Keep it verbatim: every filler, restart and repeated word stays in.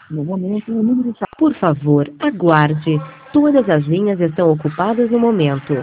No momento, o número está... Por favor, aguarde. Todas as linhas estão ocupadas no momento.